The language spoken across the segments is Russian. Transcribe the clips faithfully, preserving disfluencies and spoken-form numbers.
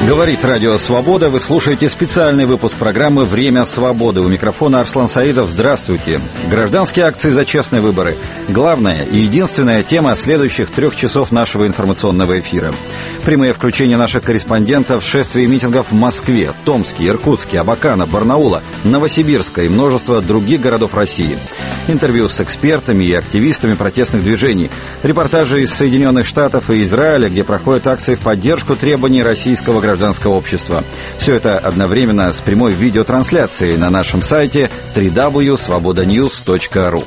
Говорит Радио Свобода. Вы слушаете специальный выпуск программы «Время свободы». У микрофона Арслан Саидов. Здравствуйте. Гражданские акции за честные выборы. Главная и единственная тема следующих трех часов нашего информационного эфира. Прямые включения наших корреспондентов в шествии митингов в Москве, Томске, Иркутске, Абакана, Барнаула, Новосибирска и множество других городов России. Интервью с экспертами и активистами протестных движений. Репортажи из Соединенных Штатов и Израиля, где проходят акции в поддержку требований российского гражданского общества. Все это одновременно с прямой видеотрансляцией на нашем сайте дабл ю дабл ю дабл ю точка свобода ньюс точка ру.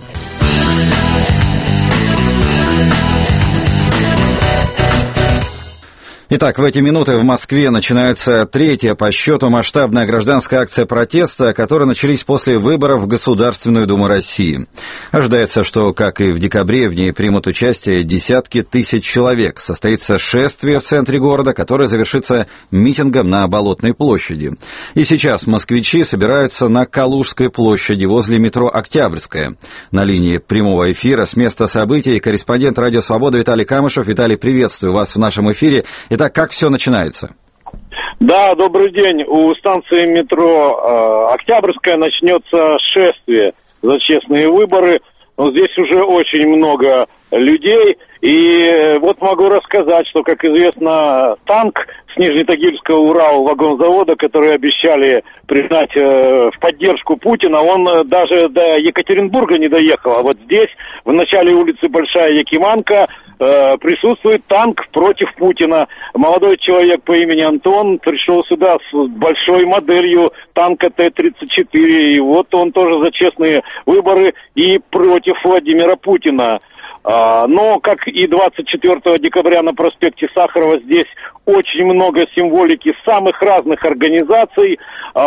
Итак, в эти минуты в Москве начинается третья по счету масштабная гражданская акция протеста, которые начались после выборов в Государственную Думу России. Ожидается, что, как и в декабре, в ней примут участие десятки тысяч человек. Состоится шествие в центре города, которое завершится митингом на Болотной площади. И сейчас москвичи собираются на Калужской площади возле метро Октябрьская. На линии прямого эфира с места событий корреспондент Радио Свобода Виталий Камышев. Виталий, приветствую вас в нашем эфире. Итак, как все начинается? Да, добрый день. У станции метро э, Октябрьская начнется шествие за честные выборы. Но здесь уже очень много людей. И вот могу рассказать, что, как известно, танк с Нижнетагильского Урал-вагонзавода, который обещали признать э, в поддержку Путина, он э, даже до Екатеринбурга не доехал. А вот здесь, в начале улицы Большая Якиманка, э, присутствует танк против Путина. Молодой человек по имени Антон пришел сюда с большой моделью танка Т тридцать четыре. И вот он тоже за честные выборы и против Владимира Путина. Но, как и двадцать четвёртого декабря на проспекте Сахарова, здесь очень много символики самых разных организаций.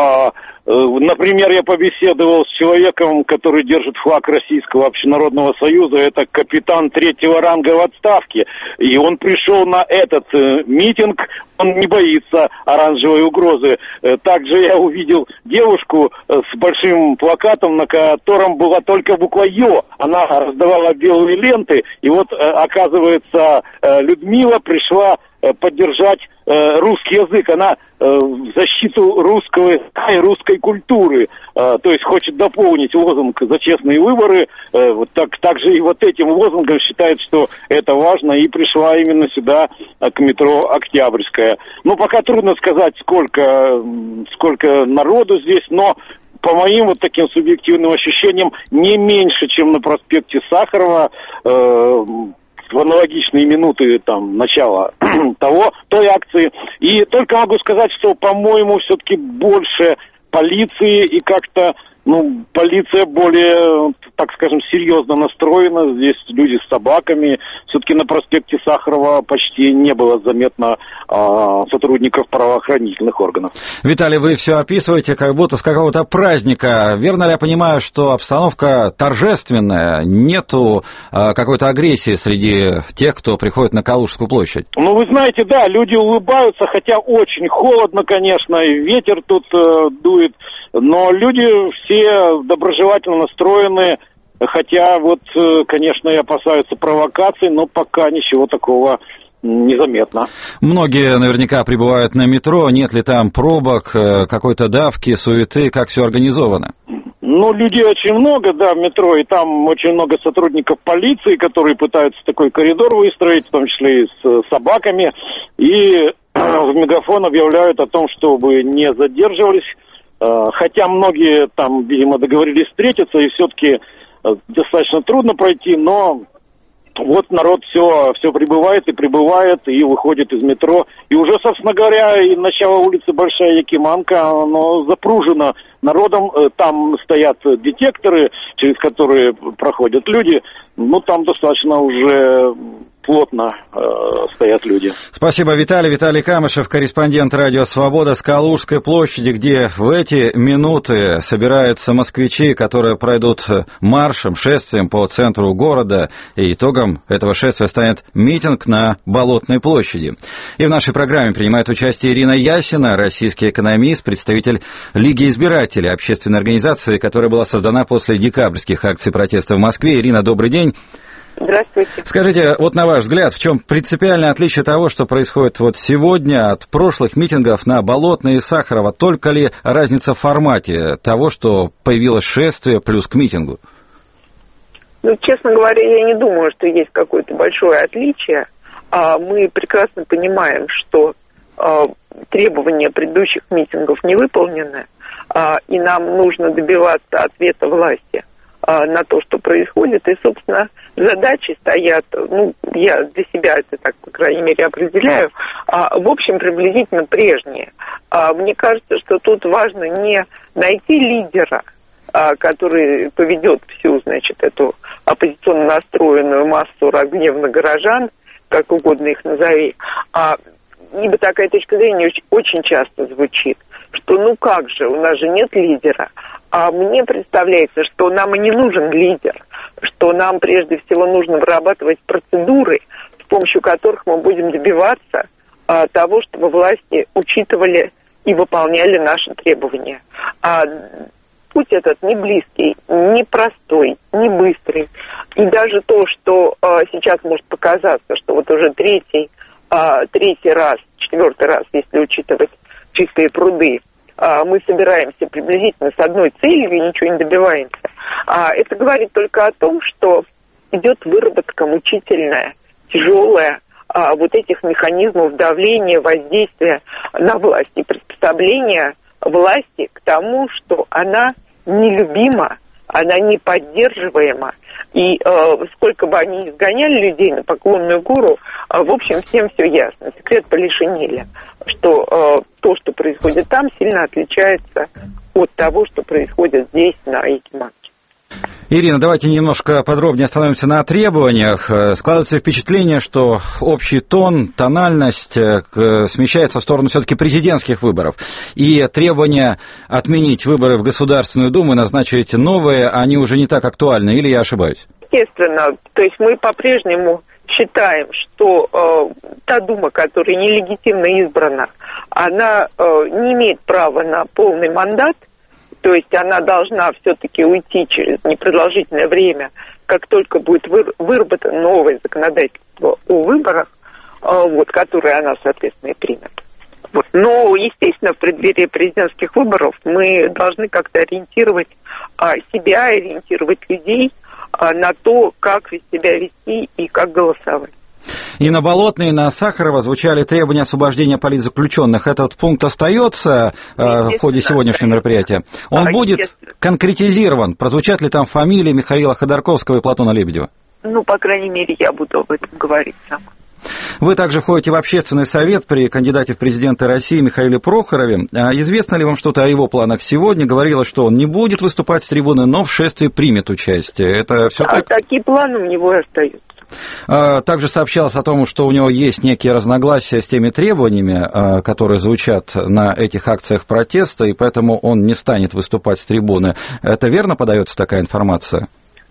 Например, я побеседовал с человеком, который держит флаг Российского общенародного союза. Это капитан третьего ранга в отставке. И он пришел на этот митинг, он не боится оранжевой угрозы. Также я увидел девушку с большим плакатом, на котором была только буква «Ё». Она раздавала белые ленты. И вот, оказывается, Людмила пришла поддержать э, русский язык, она э, в защиту русского языка и русской культуры, э, то есть хочет дополнить лозунг за честные выборы, э, вот так, также и вот этим лозунгом считает, что это важно, и пришла именно сюда, э, к метро Октябрьская. Ну, пока трудно сказать, сколько, сколько народу здесь, но по моим вот таким субъективным ощущениям, не меньше, чем на проспекте Сахарова, э, в аналогичные минуты там начала того, той акции. И только могу сказать, что, по-моему, все-таки больше полиции и как-то, ну, полиция более, так скажем, серьезно настроена. Здесь люди с собаками. Все-таки на проспекте Сахарова почти не было заметно а, сотрудников правоохранительных органов. Виталий, вы все описываете как будто с какого-то праздника. Верно ли я понимаю, что обстановка торжественная, нету а, какой-то агрессии среди тех, кто приходит на Калужскую площадь? Ну, вы знаете, да, люди улыбаются, хотя очень холодно, конечно, и ветер тут э, дует. Но люди все доброжелательно настроены, хотя вот, конечно, и опасаются провокаций, но пока ничего такого незаметно. Многие наверняка прибывают на метро, нет ли там пробок, какой-то давки, суеты, как все организовано? Ну, людей очень много, да, в метро, и там очень много сотрудников полиции, которые пытаются такой коридор выстроить, в том числе и с собаками, и в мегафон объявляют о том, чтобы не задерживались. Хотя многие там, видимо, договорились встретиться, и все-таки достаточно трудно пройти, но вот народ все, все прибывает и прибывает, и выходит из метро. И уже, собственно говоря, и начало улицы Большая Якиманка, оно запружено народом. Там стоят детекторы, через которые проходят люди. Ну, там достаточно уже плотно э, стоят люди. Спасибо, Виталий. Виталий Камышев, корреспондент Радио Свобода с Калужской площади, где в эти минуты собираются москвичи, которые пройдут маршем, шествием по центру города, и итогом этого шествия станет митинг на Болотной площади. И в нашей программе принимает участие Ирина Ясина, российский экономист, представитель Лиги избирателей, общественной организации, которая была создана после декабрьских акций протеста в Москве. Ирина, добрый день. Здравствуйте. Скажите, вот на ваш взгляд, в чем принципиальное отличие того, что происходит вот сегодня от прошлых митингов на Болотной и Сахарова? Только ли разница в формате того, что появилось шествие плюс к митингу? Ну, честно говоря, я не думаю, что есть какое-то большое отличие. Мы прекрасно понимаем, что требования предыдущих митингов не выполнены, и нам нужно добиваться ответа власти на то, что происходит. И, собственно, задачи стоят, ну, я для себя это так, по крайней мере, определяю, в общем, приблизительно прежние. Мне кажется, что тут важно не найти лидера, который поведет всю, значит, эту оппозиционно настроенную массу разгневанных горожан, как угодно их назови, а, ибо такая точка зрения очень часто звучит, что ну как же, у нас же нет лидера. А мне представляется, что нам и не нужен лидер, что нам прежде всего нужно вырабатывать процедуры, с помощью которых мы будем добиваться а, того, чтобы власти учитывали и выполняли наши требования. А, путь этот не близкий, не простой, не быстрый. И даже то, что а, сейчас может показаться, что вот уже третий, а, третий раз, четвертый раз, если учитывать чистые пруды, мы собираемся приблизительно с одной целью и ничего не добиваемся. Это говорит только о том, что идет выработка мучительная, тяжелая вот этих механизмов давления, воздействия на власть и приспособления власти к тому, что она нелюбима, она не поддерживаема. И э, сколько бы они ни сгоняли людей на Поклонную гору, э, в общем, всем все ясно. Секрет Полишинеля, что э, то, что происходит там, сильно отличается от того, что происходит здесь, на Якиманке. Ирина, давайте немножко подробнее остановимся на требованиях. Складывается впечатление, что общий тон, тональность смещается в сторону все-таки президентских выборов. И требования отменить выборы в Государственную Думу и назначить новые, они уже не так актуальны, или я ошибаюсь? Естественно. То есть мы по-прежнему считаем, что э, та Дума, которая нелегитимно избрана, она э, не имеет права на полный мандат. То есть она должна все-таки уйти через непродолжительное время, как только будет выработано новое законодательство о выборах, вот, которое она, соответственно, и примет. Вот. Но, естественно, в преддверии президентских выборов мы должны как-то ориентировать себя, ориентировать людей на то, как себя вести и как голосовать. И на Болотной, и на Сахарова звучали требования освобождения политзаключенных. Этот пункт остается э, в ходе сегодняшнего мероприятия. Он а, будет конкретизирован. Прозвучат ли там фамилии Михаила Ходорковского и Платона Лебедева? Ну, по крайней мере, я буду об этом говорить сама. Вы также входите в общественный совет при кандидате в президенты России Михаиле Прохорове. Известно ли вам что-то о его планах сегодня? Говорилось, что он не будет выступать с трибуны, но в шествии примет участие. Это все а, так? Такие планы у него и остаются. Также сообщалось о том, что у него есть некие разногласия с теми требованиями, которые звучат на этих акциях протеста, и поэтому он не станет выступать с трибуны. Это верно подается такая информация?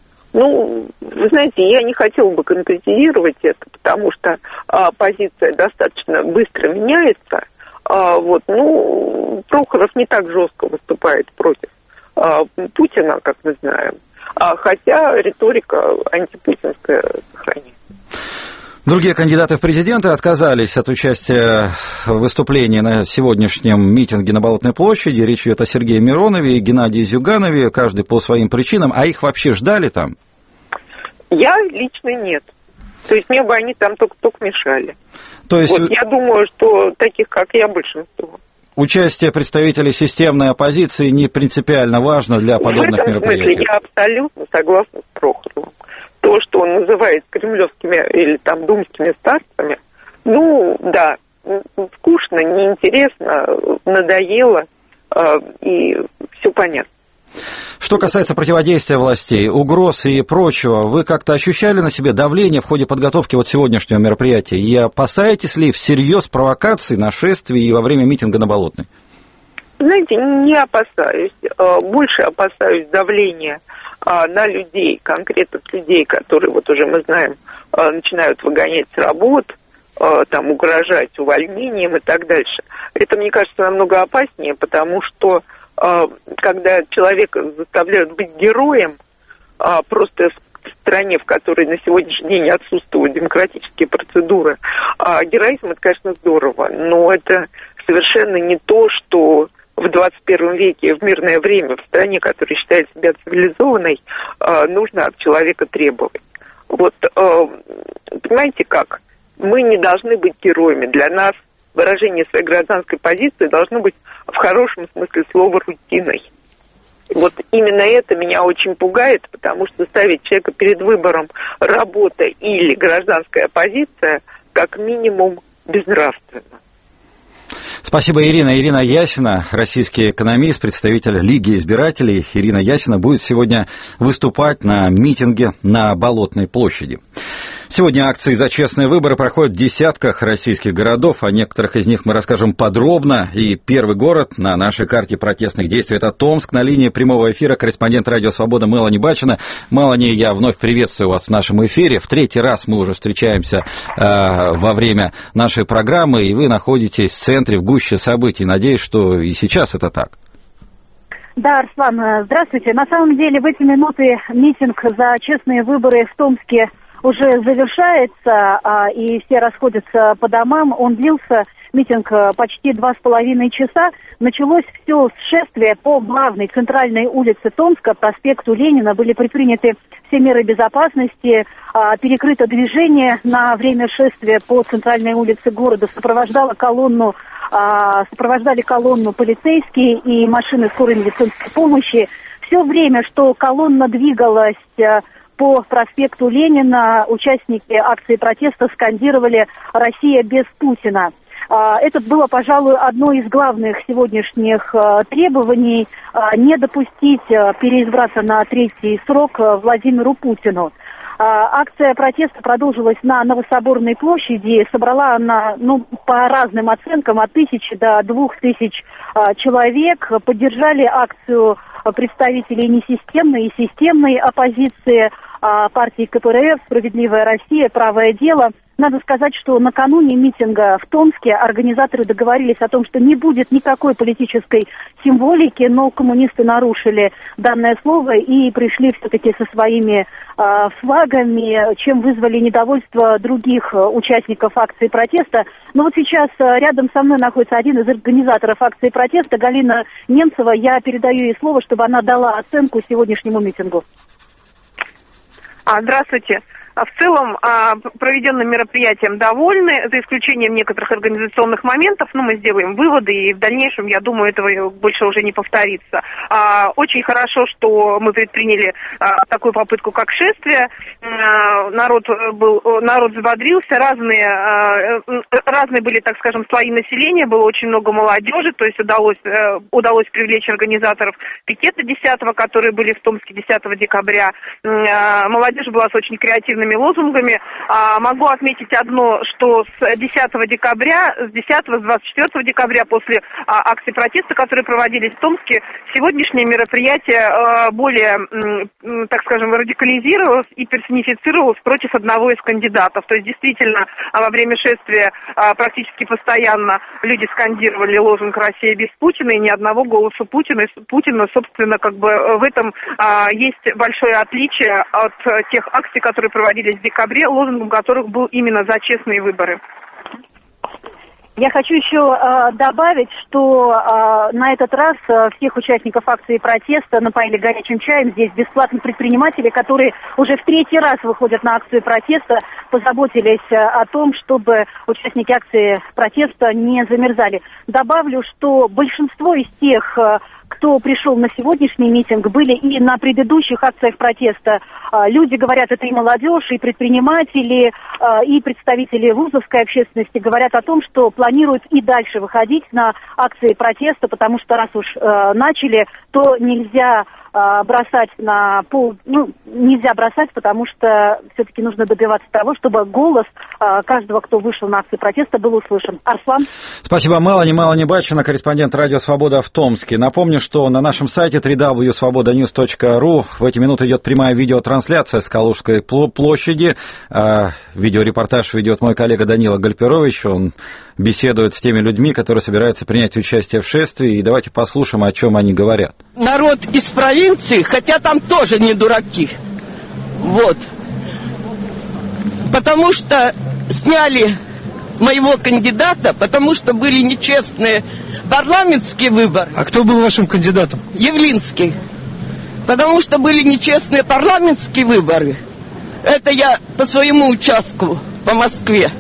Ну, вы знаете, я не хотела бы конкретизировать это, потому что а, позиция достаточно быстро меняется. А, вот, ну, Прохоров не так жестко выступает против а, Путина, как мы знаем. А, хотя риторика антипутинская сохраняется. Другие кандидаты в президенты отказались от участия в выступлении на сегодняшнем митинге на Болотной площади. Речь идет о Сергее Миронове и Геннадии Зюганове, каждый по своим причинам. А их вообще ждали там? Я лично нет. То есть мне бы они там только-только мешали. То есть... вот, я думаю, что таких, как я, большинство. Участие представителей системной оппозиции не принципиально важно для подобных мероприятий. В этом смысле я абсолютно согласна с Прохоровым. То, что он называет кремлевскими или там думскими старцами, ну, да, скучно, неинтересно, надоело, э, и все понятно. Что касается противодействия властей, угроз и прочего, вы как-то ощущали на себе давление в ходе подготовки вот сегодняшнего мероприятия? И опасаетесь ли всерьез провокаций, нашествий и во время митинга на Болотной? Знаете, не опасаюсь. Больше опасаюсь давления на людей, конкретных людей, которые, вот уже мы знаем, начинают выгонять с работ, там, угрожать увольнением и так дальше. Это, мне кажется, намного опаснее, потому что когда человека заставляют быть героем, просто в стране, в которой на сегодняшний день отсутствуют демократические процедуры. А героизм – это, конечно, здорово, но это совершенно не то, что в двадцать первом веке, в мирное время, в стране, которая считает себя цивилизованной, нужно от человека требовать. Вот, понимаете как? Мы не должны быть героями. Для нас выражение своей гражданской позиции должно быть в хорошем смысле слова рутиной. Вот именно это меня очень пугает, потому что ставить человека перед выбором работа или гражданская позиция как минимум безнравственно. Спасибо, Ирина. Ирина Ясина, российский экономист, представитель Лиги избирателей. Ирина Ясина будет сегодня выступать на митинге на Болотной площади. Сегодня акции за честные выборы проходят в десятках российских городов. О некоторых из них мы расскажем подробно. И первый город на нашей карте протестных действий – это Томск. На линии прямого эфира корреспондент «Радио Свобода» Мелани Бачина. Мелани, я вновь приветствую вас в нашем эфире. В третий раз мы уже встречаемся э, во время нашей программы, и вы находитесь в центре, в гуще событий. Надеюсь, что и сейчас это так. Да, Арслан, здравствуйте. На самом деле в эти минуты митинг за честные выборы в Томске уже завершается, и все расходятся по домам. Он длился, митинг, почти два с половиной часа. Началось все с шествия по главной центральной улице Томска, проспекту Ленина. Были предприняты все меры безопасности, перекрыто движение на время шествия по центральной улице города. Сопровождала колонну, сопровождали колонну полицейские и машины скорой медицинской помощи. Все время, что колонна двигалась по проспекту Ленина, участники акции протеста скандировали «Россия без Путина». Это было, пожалуй, одно из главных сегодняшних требований – не допустить переизбраться на третий срок Владимиру Путину. Акция протеста продолжилась на Новособорной площади. Собрала она, ну, по разным оценкам, от тысячи до двух тысяч человек. Поддержали акцию представителей несистемной и системной оппозиции, партии ка пэ эр эф, «Справедливая Россия», «Правое дело». Надо сказать, что накануне митинга в Томске организаторы договорились о том, что не будет никакой политической символики, но коммунисты нарушили данное слово и пришли все-таки со своими э, флагами, чем вызвали недовольство других участников акции протеста. Но вот сейчас рядом со мной находится один из организаторов акции протеста, Галина Немцева. Я передаю ей слово, чтобы она дала оценку сегодняшнему митингу. А, здравствуйте. В целом, проведенным мероприятием довольны, за исключением некоторых организационных моментов, но мы сделаем выводы, и в дальнейшем, я думаю, этого больше уже не повторится. Очень хорошо, что мы предприняли такую попытку, как шествие. Народ был, народ взбодрился, разные, разные были, так скажем, слои населения, было очень много молодежи, то есть удалось, удалось привлечь организаторов пикета десятого, которые были в Томске десятого декабря. Молодежь была с очень креативными лозунгами. А, могу отметить одно, что с десятого декабря, с десятого, с двадцать четвёртого декабря, после а, акций протеста, которые проводились в Томске, сегодняшнее мероприятие а, более, м, так скажем, радикализировалось и персонифицировалось против одного из кандидатов. То есть, действительно, а, во время шествия а, практически постоянно люди скандировали лозунг «Россия без Путина», и ни одного голоса Путина. Путина, собственно, как бы в этом а, есть большое отличие от а, тех акций, которые проводились в декабре, лозунгом которых был именно «За честные выборы». Я хочу еще э, добавить, что э, на этот раз э, всех участников акции протеста напоили горячим чаем. Здесь бесплатные предприниматели, которые уже в третий раз выходят на акцию протеста, позаботились э, о том, чтобы участники акции протеста не замерзали. Добавлю, что большинство из тех, э, кто пришел на сегодняшний митинг, были и на предыдущих акциях протеста. Люди говорят, это и молодежь, и предприниматели, и представители вузовской общественности говорят о том, что планируют и дальше выходить на акции протеста, потому что раз уж начали, то нельзя бросать на пол, ну, нельзя бросать, потому что все-таки нужно добиваться того, чтобы голос каждого, кто вышел на акции протеста, был услышан. Арслан? Спасибо, Мелани. Мелани Бачина, корреспондент «Радио Свобода» в Томске. Напомню, что на нашем сайте дабл ю дабл ю дабл ю точка свобода ньюс точка ру в эти минуты идет прямая видеотрансляция с Калужской площади. Видеорепортаж ведет мой коллега Данила Гальперович. Он беседует с теми людьми, которые собираются принять участие в шествии. И давайте послушаем, о чем они говорят. Народ из провинции, хотя там тоже не дураки, Вот. Потому что сняли моего кандидата, потому что были нечестные парламентские выборы. А кто был вашим кандидатом? Явлинский. Потому что были нечестные парламентские выборы. Это я по своему участку по Москве.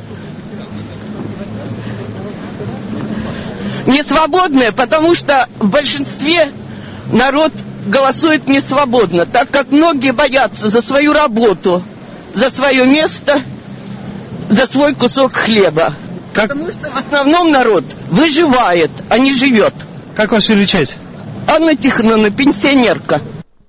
Не свободные, потому что в большинстве народ голосует не свободно, так как многие боятся за свою работу, за свое место, за свой кусок хлеба. Как? Потому что в основном народ выживает, а не живет. Как вас величать? Анна Тихоновна, пенсионерка.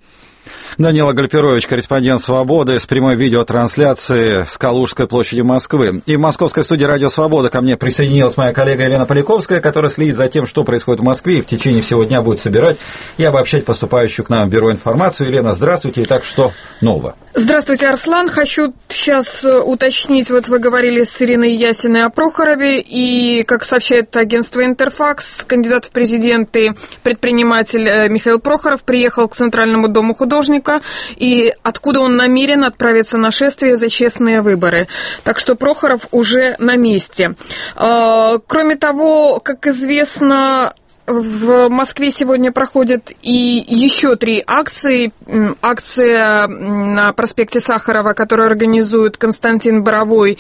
Данила Гальперович, корреспондент «Свободы» с прямой видеотрансляции с Калужской площади Москвы. И в московской студии «Радио Свобода» ко мне присоединилась моя коллега Елена Поляковская, которая следит за тем, что происходит в Москве, и в течение всего дня будет собирать и обобщать поступающую к нам в бюро информацию. Елена, здравствуйте. Итак, что нового? Здравствуйте, Арслан. Хочу сейчас уточнить, вот вы говорили с Ириной Ясиной о Прохорове, и, как сообщает агентство «Интерфакс», кандидат в президенты, предприниматель Михаил Прохоров приехал к Центральному дому художника, и откуда он намерен отправиться на шествие за честные выборы. Так что Прохоров уже на месте. Кроме того, как известно, в Москве сегодня проходят и еще три акции. Акция на проспекте Сахарова, которую организуют Константин Боровой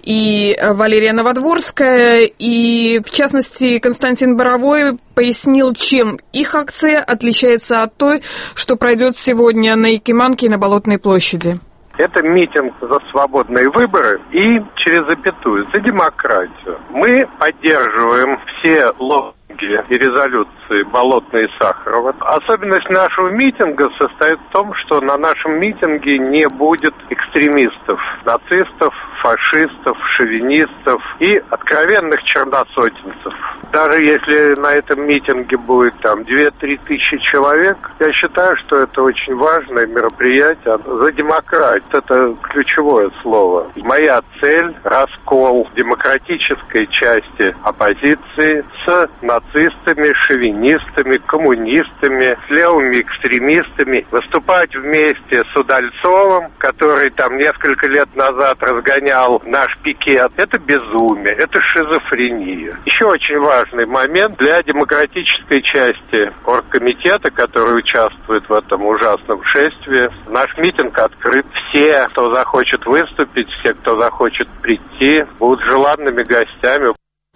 и Валерия Новодворская. И, в частности, Константин Боровой пояснил, чем их акция отличается от той, что пройдет сегодня на Якиманке и на Болотной площади. Это митинг за свободные выборы и, через запятую, за демократию. Мы поддерживаем все лозунги и резолюции Болотной и Сахарова. Особенность нашего митинга состоит в том, что на нашем митинге не будет экстремистов, нацистов, фашистов, шовинистов и откровенных черносотенцев. Даже если на этом митинге будет там две-три тысячи человек, я считаю, что это очень важное мероприятие за демократию. Это ключевое слово. Моя цель – раскол демократической части оппозиции с нацистами, шовинистами, коммунистами, с левыми экстремистами. Выступать вместе с Удальцовым, который там несколько лет назад разгонял наш пикет, это безумие, это шизофрения. Еще очень важный момент для демократической части оргкомитета, который участвует в этом ужасном шествии. Наш митинг открыт. Все, кто захочет выступить, все, кто захочет прийти, будут желанными гостями.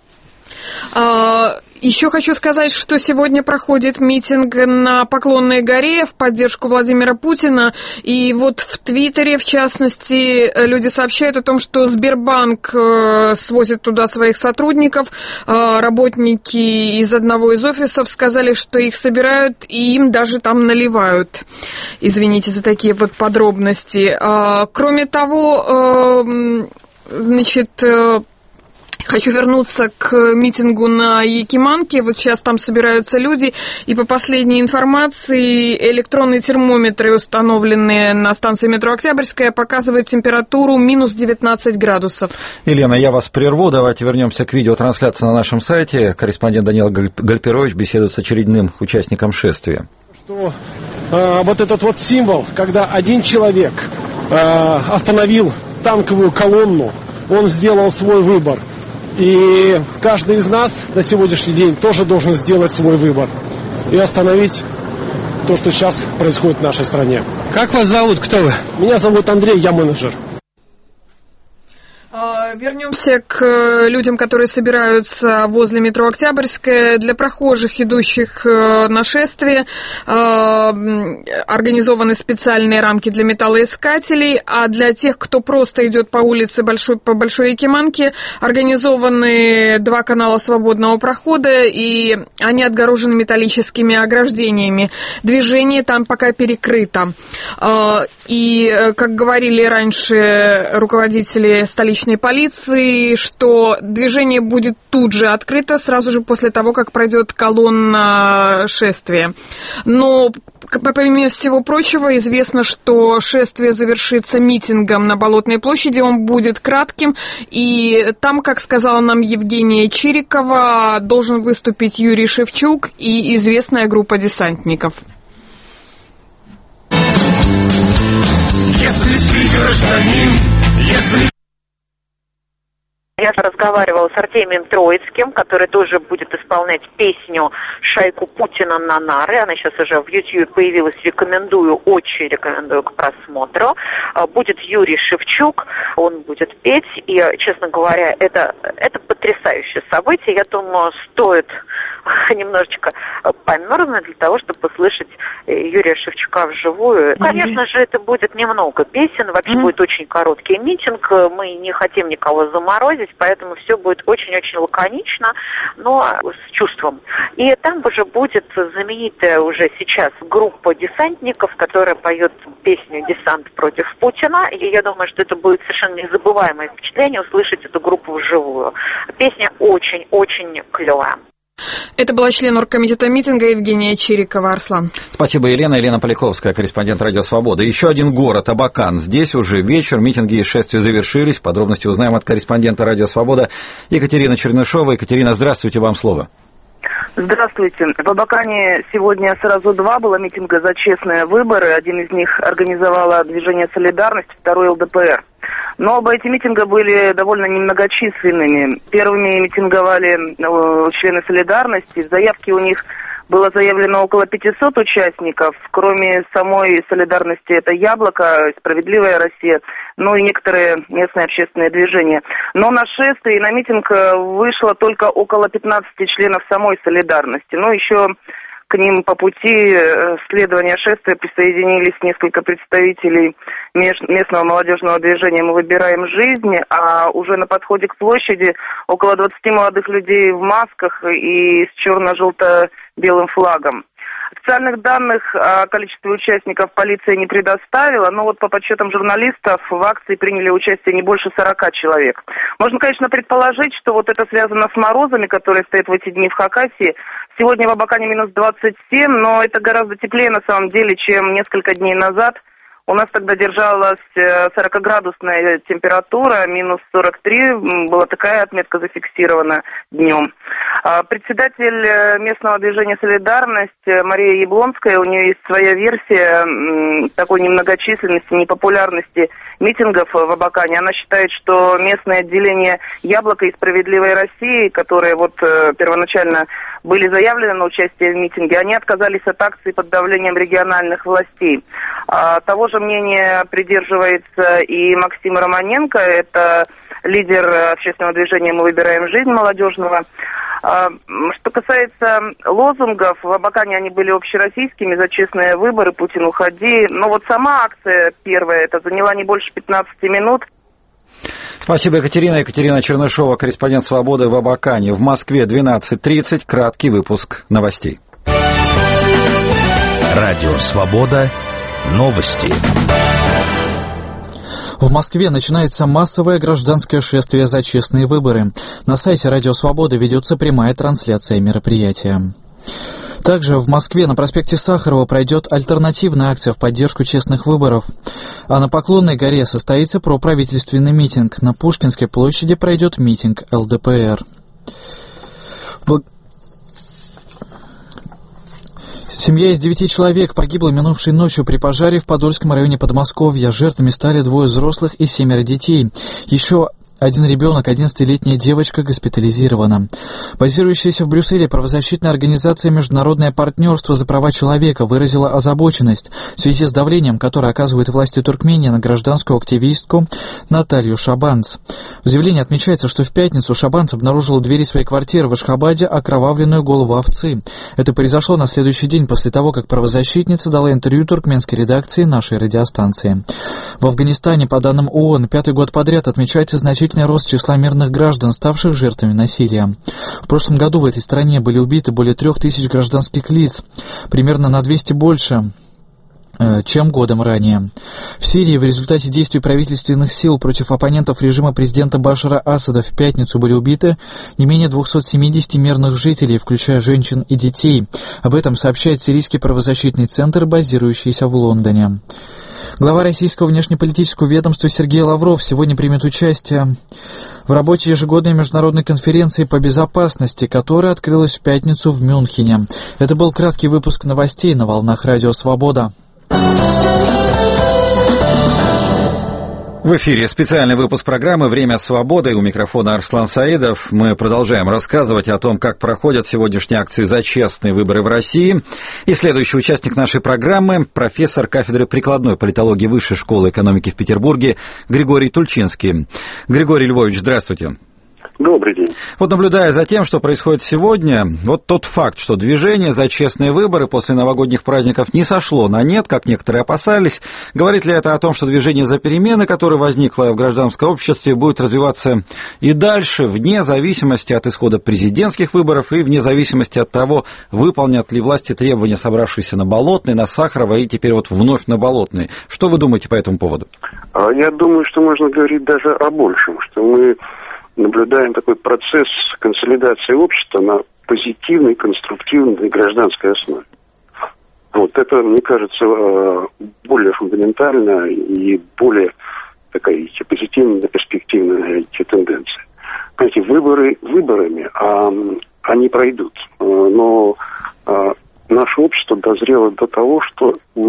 Еще хочу сказать, что сегодня проходит митинг на Поклонной горе в поддержку Владимира Путина. И вот в Твиттере, в частности, люди сообщают о том, что Сбербанк свозит туда своих сотрудников. Работники из одного из офисов сказали, что их собирают и им даже там наливают. Извините за такие вот подробности. Кроме того, значит... Хочу вернуться к митингу на Якиманке. Вот сейчас там собираются люди, и по последней информации электронные термометры, установленные на станции метро Октябрьская, показывают температуру минус девятнадцать градусов. Елена, я вас прерву. Давайте вернемся к видеотрансляции на нашем сайте. Корреспондент Данил Гальперович беседует с очередным участником шествия. Что э, вот этот вот символ, когда один человек э, остановил танковую колонну, он сделал свой выбор. И каждый из нас на сегодняшний день тоже должен сделать свой выбор и остановить то, что сейчас происходит в нашей стране. Как вас зовут? Кто вы? Меня зовут Андрей, я менеджер. Вернемся к людям, которые собираются возле метро Октябрьская. Для прохожих, идущих на шествие, организованы специальные рамки для металлоискателей, а для тех, кто просто идет по улице Большой, по Большой Якиманке, организованы два канала свободного прохода, и они отгорожены металлическими ограждениями. Движение там пока перекрыто. И, как говорили раньше руководители столичной полиции, что движение будет тут же открыто, сразу же после того, как пройдет колонна шествия. Но, помимо всего прочего, известно, что шествие завершится митингом на Болотной площади, он будет кратким, и там, как сказала нам Евгения Чирикова, должен выступить Юрий Шевчук и известная группа десантников. Если гражданин, если... Я разговаривала с Артемием Троицким, который тоже будет исполнять песню «Шайку Путина на нары». Она сейчас уже в YouTube появилась. Рекомендую, очень рекомендую к просмотру. Будет Юрий Шевчук, он будет петь. И, честно говоря, это, это потрясающее событие. Я думаю, стоит немножечко померзнуть для того, чтобы услышать Юрия Шевчука вживую. Конечно же, это будет немного песен. Вообще будет очень короткий митинг. Мы не хотим никого заморозить, поэтому все будет очень-очень лаконично, но с чувством. И там уже будет знаменитая уже сейчас группа десантников, которая поет песню «Десант против Путина». И я думаю, что это будет совершенно незабываемое впечатление услышать эту группу вживую. Песня очень-очень клевая. Это была член оргкомитета митинга Евгения Чирикова. Арслан. Спасибо, Елена. Елена Поляковская, корреспондент «Радио Свобода». Еще один город, Абакан. Здесь уже вечер, митинги и шествия завершились. Подробности узнаем от корреспондента «Радио Свобода» Екатерины Чернышовой. Екатерина, здравствуйте, вам слово. Здравствуйте. В Абакане сегодня сразу два было митинга за честные выборы. Один из них организовало движение «Солидарность», второй эл дэ пэ эр. Но оба эти митинга были довольно немногочисленными. Первыми митинговали э, члены «Солидарности». В заявке у них было заявлено около пятисот участников. Кроме самой «Солидарности» это «Яблоко», «Справедливая Россия», ну и некоторые местные общественные движения. Но на шествие и на митинг вышло только около пятнадцати членов самой «Солидарности». Ну, еще к ним по пути следования шествия присоединились несколько представителей местного молодежного движения «Мы выбираем жизнь», а уже на подходе к площади около двадцати молодых людей в масках и с черно-желто-белым флагом. Официальных данных о количестве участников полиция не предоставила, но вот по подсчетам журналистов в акции приняли участие не больше сорока человек. Можно, конечно, предположить, что вот это связано с морозами, которые стоят в эти дни в Хакасии. Сегодня в Абакане минус двадцать семь, но это гораздо теплее на самом деле, чем несколько дней назад. У нас тогда держалась сорокаградусная температура, минус сорок три, была такая отметка зафиксирована днем. Председатель местного движения «Солидарность» Мария Яблонская, у нее есть своя версия такой немногочисленности, непопулярности митингов в Абакане. Она считает, что местное отделение «Яблоко» и «Справедливой России», которые вот первоначально были заявлены на участие в митинге, они отказались от акции под давлением региональных властей. А, того же мнения придерживается и Максим Романенко, это лидер общественного движения «Мы выбираем жизнь» молодежного. А, что касается лозунгов, в Абакане они были общероссийскими: «За честные выборы», «Путин, уходи». Но вот сама акция первая, это заняла не больше пятнадцати минут. Спасибо, Екатерина. Екатерина Чернышова, корреспондент «Свободы» в Абакане. В Москве двенадцать тридцать. Краткий выпуск новостей. Радио «Свобода». Новости. В Москве начинается массовое гражданское шествие за честные выборы. На сайте «Радио Свобода» ведется прямая трансляция мероприятия. Также в Москве на проспекте Сахарова пройдет альтернативная акция в поддержку честных выборов. А на Поклонной горе состоится проправительственный митинг. На Пушкинской площади пройдет митинг эл дэ пэ эр. Семья из девяти человек погибла минувшей ночью при пожаре в Подольском районе Подмосковья. Жертвами стали двое взрослых и семеро детей. Еще один ребенок, одиннадцатилетняя девочка, госпитализирована. Базирующаяся в Брюсселе правозащитная организация «Международное партнерство за права человека» выразила озабоченность в связи с давлением, которое оказывают власти Туркмении на гражданскую активистку Наталью Шабанц. В заявлении отмечается, что в пятницу Шабанц обнаружила у двери своей квартиры в Ашхабаде окровавленную голову овцы. Это произошло на следующий день после того, как правозащитница дала интервью туркменской редакции нашей радиостанции. В Афганистане, по данным ООН, пятый год подряд отмечается значительный рост числа мирных граждан, ставших жертвами насилия. В прошлом году в этой стране были убиты более трех тысяч гражданских лиц, примерно на двести больше, чем годом ранее. В Сирии в результате действий правительственных сил против оппонентов режима президента Башара Асада в пятницу были убиты не менее двухсот семидесяти мирных жителей, включая женщин и детей. Об этом сообщает Сирийский правозащитный центр, базирующийся в Лондоне. Глава российского внешнеполитического ведомства Сергей Лавров сегодня примет участие в работе ежегодной международной конференции по безопасности, которая открылась в пятницу в Мюнхене. Это был краткий выпуск новостей на волнах Радио Свобода. В эфире специальный выпуск программы «Время свободы». У микрофона Арслан Саидов. Мы продолжаем рассказывать о том, как проходят сегодняшние акции за честные выборы в России. И следующий участник нашей программы – профессор кафедры прикладной политологии Высшей школы экономики в Петербурге Григорий Тульчинский. Григорий Львович, здравствуйте. Добрый день. Вот наблюдая за тем, что происходит сегодня, вот тот факт, что движение за честные выборы после новогодних праздников не сошло на нет, как некоторые опасались, говорит ли это о том, что движение за перемены, которое возникло в гражданском обществе, будет развиваться и дальше, вне зависимости от исхода президентских выборов и вне зависимости от того, выполнят ли власти требования, собравшиеся на Болотной, на Сахарова и теперь вот вновь на Болотной. Что вы думаете по этому поводу? Я думаю, что можно говорить даже о большем, что мы наблюдаем такой процесс консолидации общества на позитивной, конструктивной гражданской основе. Вот это, мне кажется, более фундаментально и более такая позитивная, перспективная тенденция. Знаете, выборы выборами, а они пройдут. Но а, наше общество дозрело до того, что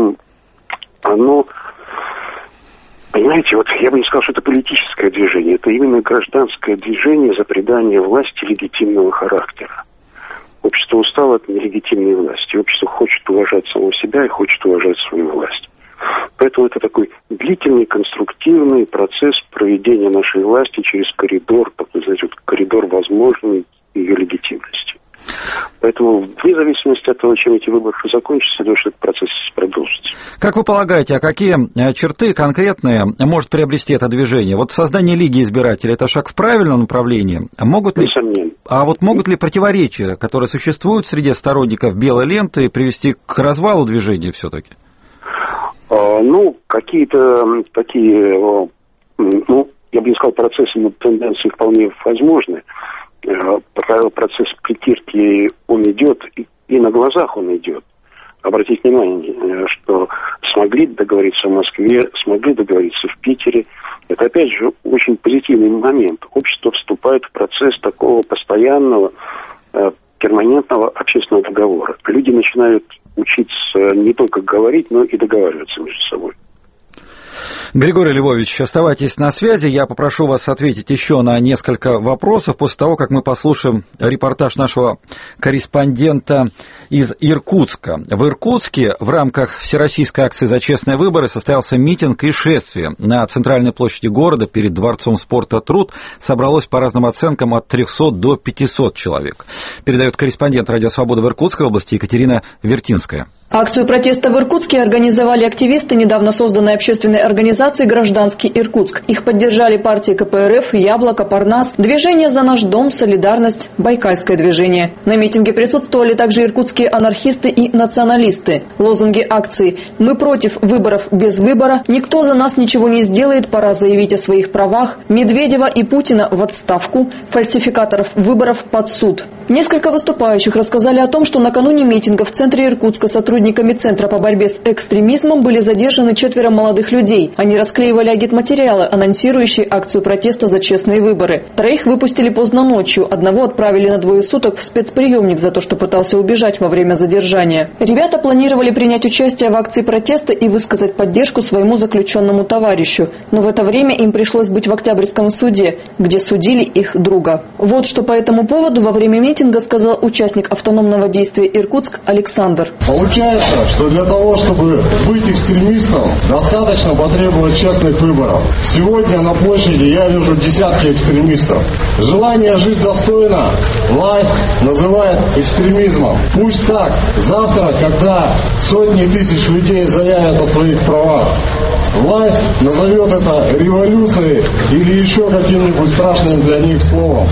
оно... Понимаете, вот я бы не сказал, что это политическое движение, это именно гражданское движение за придание власти легитимного характера. Общество устало от нелегитимной власти, общество хочет уважать самого себя и хочет уважать свою власть. Поэтому это такой длительный, конструктивный процесс проведения нашей власти через коридор, такой, знаете, вот коридор возможной ее легитимности. Поэтому, вне зависимости от того, чем эти выборы закончатся, я думаю, что этот процесс продолжится. Как вы полагаете, а какие черты конкретные может приобрести это движение? Вот создание Лиги избирателей – это шаг в правильном направлении? Могут ли, Несомненно. а вот могут ли противоречия, которые существуют среди сторонников белой ленты, привести к развалу движения все-таки? А, ну, какие-то такие, ну, я бы не сказал, процессы, но тенденции вполне возможны. Процесс притирки, он идет, и на глазах он идет. Обратите внимание, что смогли договориться в Москве, смогли договориться в Питере. Это, опять же, очень позитивный момент. Общество вступает в процесс такого постоянного, перманентного общественного договора. Люди начинают учиться не только говорить, но и договариваться между собой. Григорий Львович, оставайтесь на связи. Я попрошу вас ответить еще на несколько вопросов после того, как мы послушаем репортаж нашего корреспондента из Иркутска. В Иркутске в рамках Всероссийской акции за честные выборы состоялся митинг и шествие. На центральной площади города перед Дворцом спорта «Труд» собралось по разным оценкам от трехсот до пятисот человек. Передает корреспондент «Радио Свобода» в Иркутской области Екатерина Вертинская. Акцию протеста в Иркутске организовали активисты недавно созданной общественной организации «Гражданский Иркутск». Их поддержали партии ка пэ эр эф, «Яблоко», «Парнас», Движение «За наш дом», «Солидарность», Байкальское движение. На митинге присутствовали также иркутские анархисты и националисты. Лозунги акции «Мы против выборов без выбора», «Никто за нас ничего не сделает, пора заявить о своих правах», «Медведева и Путина в отставку», «Фальсификаторов выборов под суд». Несколько выступающих рассказали о том, что накануне митинга в центре Иркутска сотрудниками Центра по борьбе с экстремизмом были задержаны четверо молодых людей. Они расклеивали агитматериалы, анонсирующие акцию протеста за честные выборы. Троих выпустили поздно ночью, одного отправили на двое суток в спецприемник за то, что пытался убежать во время задержания. Ребята планировали принять участие в акции протеста и высказать поддержку своему заключенному товарищу. Но в это время им пришлось быть в Октябрьском суде, где судили их друга. Вот что по этому поводу во время митинга сказал участник автономного действия Иркутск Александр. Получается, что для того, чтобы быть экстремистом, достаточно потребовать честных выборов. Сегодня на площади я вижу десятки экстремистов. Желание жить достойно власть называет экстремизмом. Пусть так. Завтра, когда сотни тысяч людей заявят о своих правах, власть назовет это революцией или еще каким-нибудь страшным для них словом.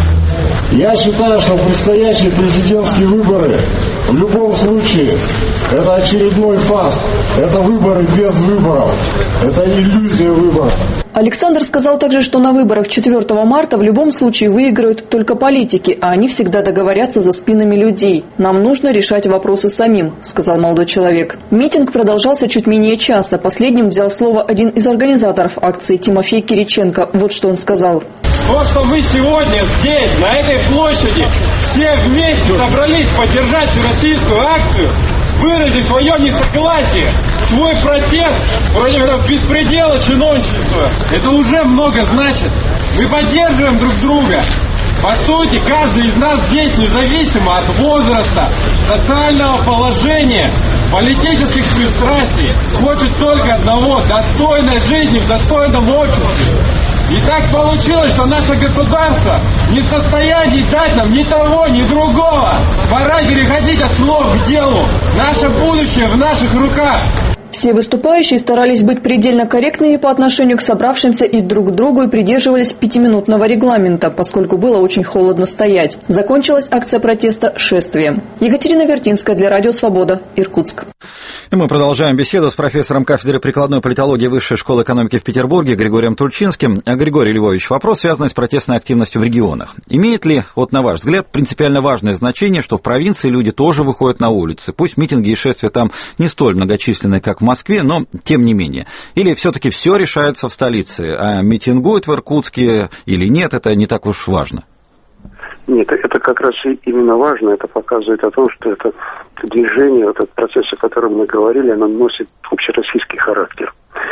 Я считаю, что предстоящие президентские выборы в любом случае это очередной фарс. Это выборы без выборов. Это иллюзия выборов. Александр сказал также, что на выборах четвёртого марта в любом случае выиграют только политики, а они всегда договорятся за спинами людей. Нам нужно решать вопросы самим, сказал молодой человек. Митинг продолжался чуть менее часа. Последним взял слово один из организаторов акции Тимофей Кириченко. Вот что он сказал. То, что вы сегодня здесь, на этой площади, все вместе собрались поддержать российскую акцию, выразить свое несогласие, свой протест против этого беспредела чиновничества. Это уже много значит. Мы поддерживаем друг друга. По сути, каждый из нас здесь, независимо от возраста, социального положения, политических пристрастий, хочет только одного – достойной жизни в достойном обществе. И так получилось, что наше государство не в состоянии дать нам ни того, ни другого. Пора переходить от слов к делу. Наше будущее в наших руках. Все выступающие старались быть предельно корректными по отношению к собравшимся и друг к другу и придерживались пятиминутного регламента, поскольку было очень холодно стоять. Закончилась акция протеста шествием. Екатерина Вертинская для Радио Свобода, Иркутск. И мы продолжаем беседу с профессором кафедры прикладной политологии Высшей школы экономики в Петербурге Григорием Тульчинским. Григорий Львович, вопрос, связанный с протестной активностью в регионах. Имеет ли, вот на ваш взгляд, принципиально важное значение, что в провинции люди тоже выходят на улицы? Пусть митинги и шествия там не столь многочисленные, как в Москве, но тем не менее. Или все-таки все решается в столице, а митингуют в Иркутске или нет, это не так уж важно? Нет, это как раз именно важно. Это показывает о том, что это движение, этот процесс, о котором мы говорили, оно носит общероссийский характер.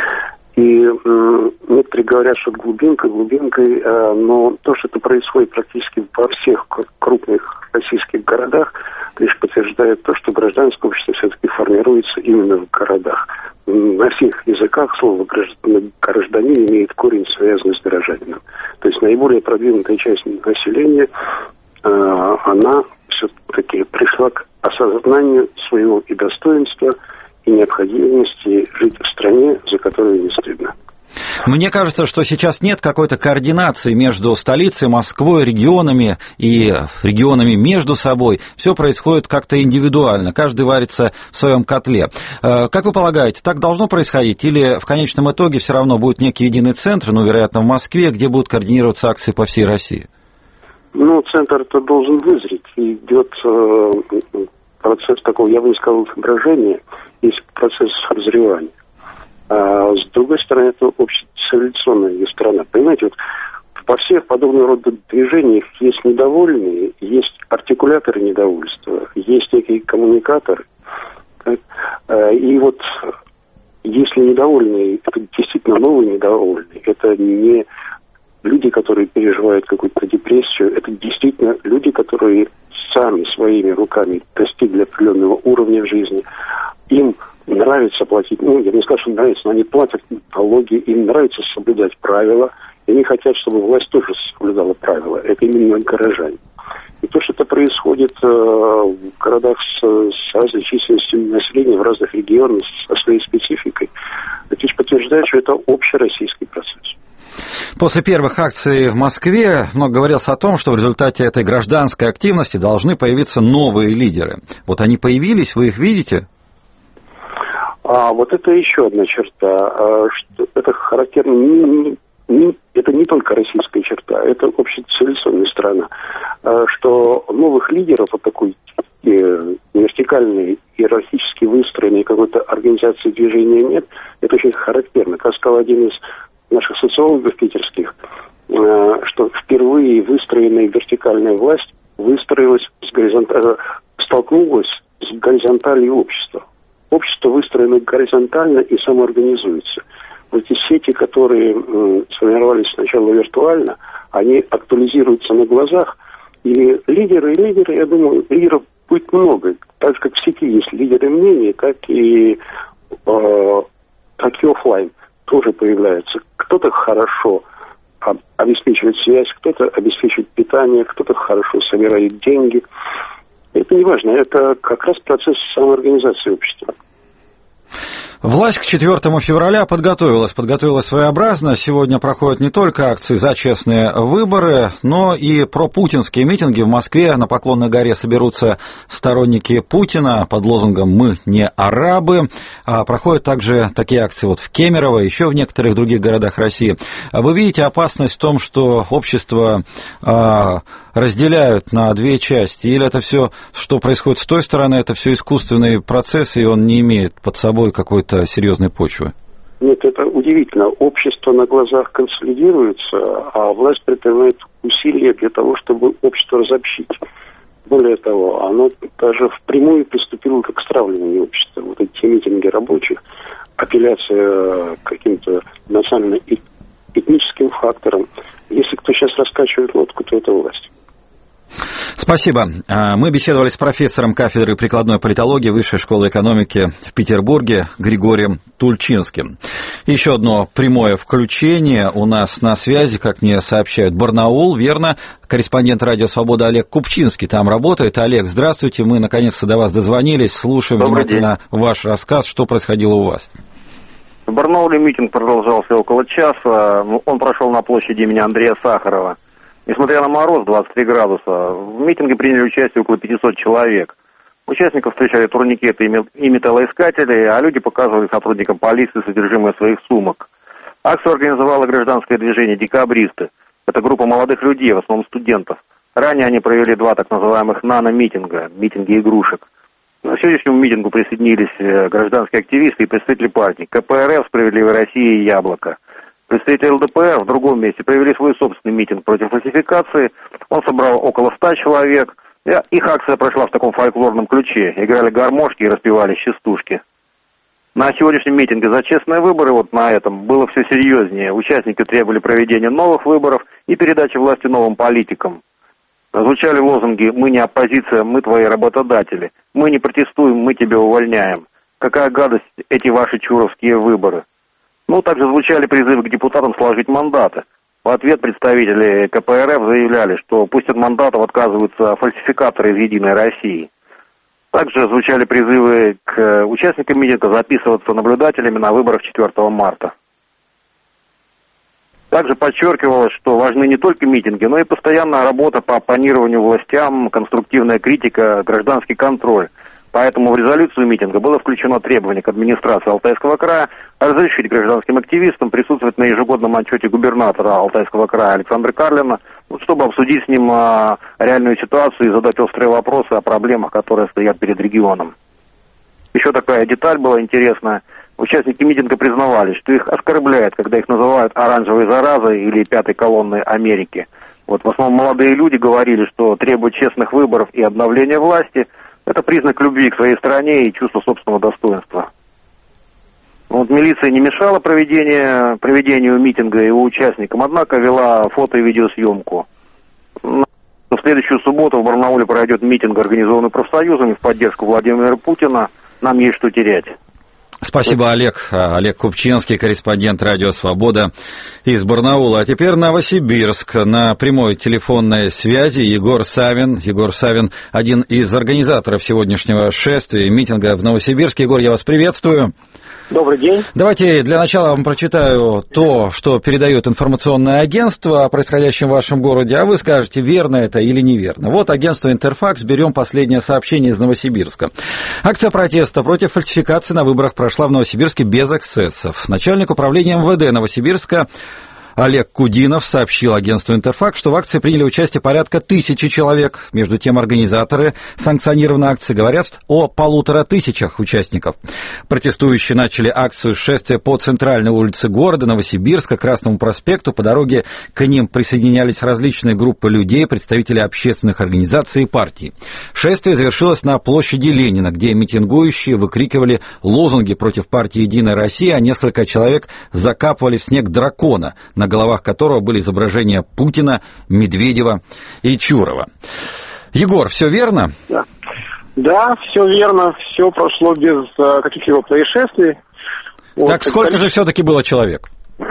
И э, некоторые говорят, что глубинка, глубинкой, э, но то, что это происходит практически во всех крупных российских городах, лишь подтверждает то, что гражданское общество все-таки формируется именно в городах. На всех языках слово «гражданин» имеет корень, связанный с горожанином. То есть наиболее продвинутая часть населения, э, она все-таки пришла к осознанию своего и достоинства, и необходимости жить в стране, за которую не стыдно. Мне кажется, что сейчас нет какой-то координации между столицей, Москвой, регионами и регионами между собой. Все происходит как-то индивидуально, каждый варится в своем котле. Как вы полагаете, так должно происходить? Или в конечном итоге все равно будет некий единый центр, ну, вероятно, в Москве, где будут координироваться акции по всей России? Ну, центр-то должен вызреть. Идет процесс такого, я бы не сказал, соображения, есть процесс созревания. А с другой стороны, это общецивилизационная страна. Понимаете, вот во всех подобного рода движениях есть недовольные, есть артикуляторы недовольства, есть некие коммуникаторы. Так? И вот если недовольные, это действительно новые недовольные, это не люди, которые переживают какую-то депрессию, это действительно люди, которые сами своими руками достигли определенного уровня в жизни, им нравится платить, ну, я не скажу, что нравится, но они платят налоги, им нравится соблюдать правила, и они хотят, чтобы власть тоже соблюдала правила. Это именно горожане. И то, что это происходит э, в городах с, с разной численностью населения, в разных регионах, со своей спецификой, это лишь подтверждает, что это общероссийский процесс. После первых акций в Москве много говорилось о том, что в результате этой гражданской активности должны появиться новые лидеры. Вот они появились, вы их видите? А вот это еще одна черта, что это характерно, не, не, не, это не только российская черта, это общецивилизационная страна, что новых лидеров вот такой э, вертикальной, иерархически выстроенной какой-то организации движения нет, это очень характерно. Как сказал один из наших социологов питерских, э, что впервые выстроенная вертикальная власть выстроилась с горизонталью, столкнулась с горизонталью общества. Общество выстроено горизонтально и самоорганизуется. Вот эти сети, которые э, сформировались сначала виртуально, они актуализируются на глазах. И лидеры, и лидеры, я думаю, лидеров будет много. Так же, как в сети есть лидеры мнений, так и, э, так и офлайн тоже появляются. Кто-то хорошо обеспечивает связь, кто-то обеспечивает питание, кто-то хорошо собирает деньги. Это не важно, это как раз процесс самоорганизации общества. Власть к четвёртому февраля подготовилась, подготовилась своеобразно. Сегодня проходят не только акции за честные выборы, но и пропутинские митинги. В Москве на Поклонной горе соберутся сторонники Путина под лозунгом «Мы не арабы». А проходят также такие акции вот в Кемерово, еще в некоторых других городах России. Вы видите опасность в том, что общество а, разделяют на две части? Или это все, что происходит с той стороны, это все искусственный процесс, и он не имеет под собой какой-то серьезной почвы? Нет, это удивительно. Общество на глазах консолидируется, а власть предпринимает усилия для того, чтобы общество разобщить. Более того, оно даже впрямую приступило к стравливанию общества. Вот эти митинги рабочих, апелляция к каким-то национально-этническим факторам. Если кто сейчас раскачивает лодку, то это власть. Спасибо. Мы беседовали с профессором кафедры прикладной политологии Высшей школы экономики в Петербурге Григорием Тульчинским. Еще одно прямое включение у нас на связи, как мне сообщают, Барнаул, верно? Корреспондент «Радио Свобода» Олег Купчинский там работает. Олег, здравствуйте, мы наконец-то до вас дозвонились, слушаем Добрый внимательно день. ваш рассказ, что происходило у вас. В Барнауле митинг продолжался около часа, он прошел на площади имени Андрея Сахарова. Несмотря на мороз двадцать три градуса, в митинге приняли участие около пятьсот человек. Участников встречали турникеты и металлоискатели, а люди показывали сотрудникам полиции содержимое своих сумок. Акцию организовало гражданское движение «Декабристы». Это группа молодых людей, в основном студентов. Ранее они провели два так называемых нано-митинга, митинги игрушек. К сегодняшнему митингу присоединились гражданские активисты и представители партий ка пэ эр эф, «Справедливая Россия» и «Яблоко». Представители эл дэ пэ эр в другом месте провели свой собственный митинг против фальсификации. Он собрал около ста человек. Их акция прошла в таком фольклорном ключе. Играли гармошки и распевали частушки. На сегодняшнем митинге за честные выборы, вот на этом, было все серьезнее. Участники требовали проведения новых выборов и передачи власти новым политикам. Звучали лозунги «Мы не оппозиция, мы твои работодатели». «Мы не протестуем, мы тебя увольняем». «Какая гадость эти ваши чуровские выборы». Ну, также звучали призывы к депутатам сложить мандаты. В ответ представители ка пэ эр эф заявляли, что пусть от мандатов отказываются фальсификаторы из «Единой России». Также звучали призывы к участникам митинга записываться наблюдателями на выборах четвёртого марта. Также подчеркивалось, что важны не только митинги, но и постоянная работа по оппонированию властям, конструктивная критика, гражданский контроль. Поэтому в резолюцию митинга было включено требование к администрации Алтайского края разрешить гражданским активистам присутствовать на ежегодном отчете губернатора Алтайского края Александра Карлина, чтобы обсудить с ним а, реальную ситуацию и задать острые вопросы о проблемах, которые стоят перед регионом. Еще такая деталь была интересная. Участники митинга признавали, что их оскорбляет, когда их называют оранжевой заразой или пятой колонной Америки. Вот в основном молодые люди говорили, что требуют честных выборов и обновления власти. Это признак любви к своей стране и чувства собственного достоинства. Вот милиция не мешала проведению, проведению митинга его участникам, однако вела фото- и видеосъемку. В следующую субботу в Барнауле пройдет митинг, организованный профсоюзами в поддержку Владимира Путина. Нам есть что терять. Спасибо, Олег. Олег Купчинский, корреспондент «Радио Свобода» из Барнаула. А теперь Новосибирск. На прямой телефонной связи Егор Савин. Егор Савин, один из организаторов сегодняшнего шествия, митинга в Новосибирске. Егор, я вас приветствую. Добрый день. Давайте для начала вам прочитаю то, что передает информационное агентство о происходящем в вашем городе, а вы скажете, верно это или неверно. Вот агентство «Интерфакс», берем последнее сообщение из Новосибирска. Акция протеста против фальсификации на выборах прошла в Новосибирске без эксцессов. Начальник управления эм вэ дэ Новосибирска Олег Кудинов сообщил агентству «Интерфакс», что в акции приняли участие порядка тысячи человек. Между тем, организаторы санкционированной акции говорят о полутора тысячах участников. Протестующие начали акцию шествия по центральной улице города Новосибирска, Красному проспекту. По дороге к ним присоединялись различные группы людей, представители общественных организаций и партий. Шествие завершилось на площади Ленина, где митингующие выкрикивали лозунги против партии «Единая Россия», а несколько человек закапывали в снег дракона, на головах которого были изображения Путина, Медведева и Чурова. Егор, все верно? Да, да, все верно, все прошло без uh, каких-либо происшествий. Вот, так сколько так... же все-таки было человек?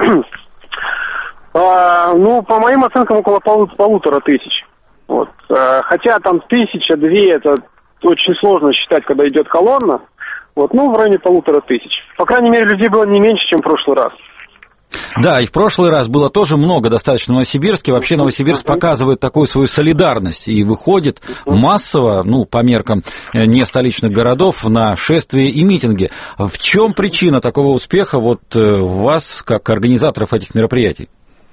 а, ну, по моим оценкам, около полу- полутора тысяч. Вот. А, хотя там тысяча, две, это очень сложно считать, когда идет колонна. Вот, ну, в районе полутора тысяч. По крайней мере, людей было не меньше, чем в прошлый раз. Да, и в прошлый раз было тоже много достаточно в Новосибирске. Вообще Новосибирск показывает такую свою солидарность и выходит массово, ну, по меркам не столичных городов, на шествия и митинги. В чем причина такого успеха вот у вас, как организаторов этих мероприятий?